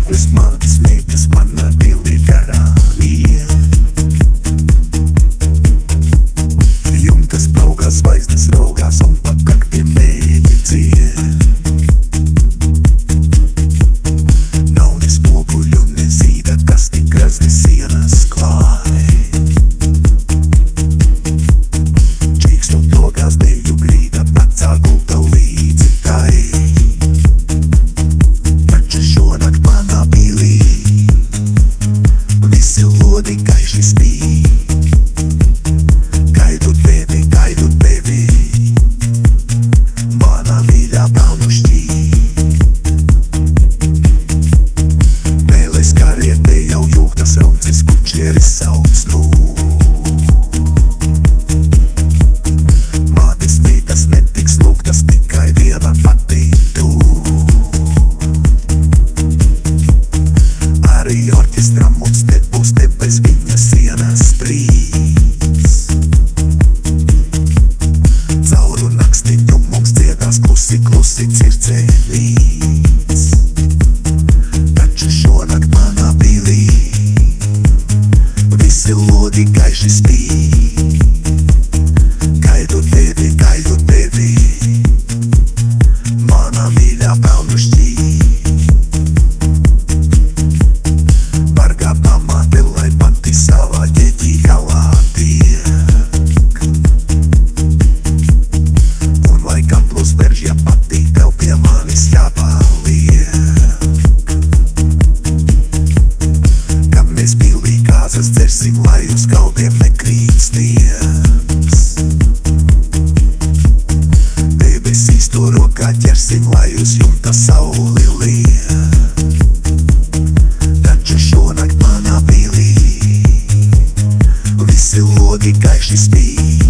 Atvis mans mītas, mana pili karālija. Jumtas braukās, zvaigznes raugās un pakakti mēģi nav ne spoguļu, ne zīda, kas tik grazni sienas klāj. Čīkstot logās deju grīda, vecā gulta līdzi tai. Taču šonakt manā pilī visi lodi gaiši spīd. Gaidu tevi, mana mīļā pelnušķī. Vēles karietē jau jūgtas raucis, kučieris sauc nu. Mātes mītas netiks lūgtas, tikai viena pati tu. Arī orķestram mums te būs te bez viņa sienas brīds. Cauru nakstiņu mums dziedās klusi, klusi cirdzē līdz. Taču šonakt manā pilī visi lodi gaiši spīd. Gaidu tevi, mana mīļā pelnušķī. Bargā pamāte, lai pati savā ģeķī galā tiek. Un lai kaplus verž, ja patīk, tev pie manis jāpaliek. Kad mēs pilī kāzas dzersim, lai uz galdiem nekrīt sniegs. Debesīs to rokā ķersim, lai uz jumta sauli liek. Taču šonakt manā pilī visi lodi gaiši spīd.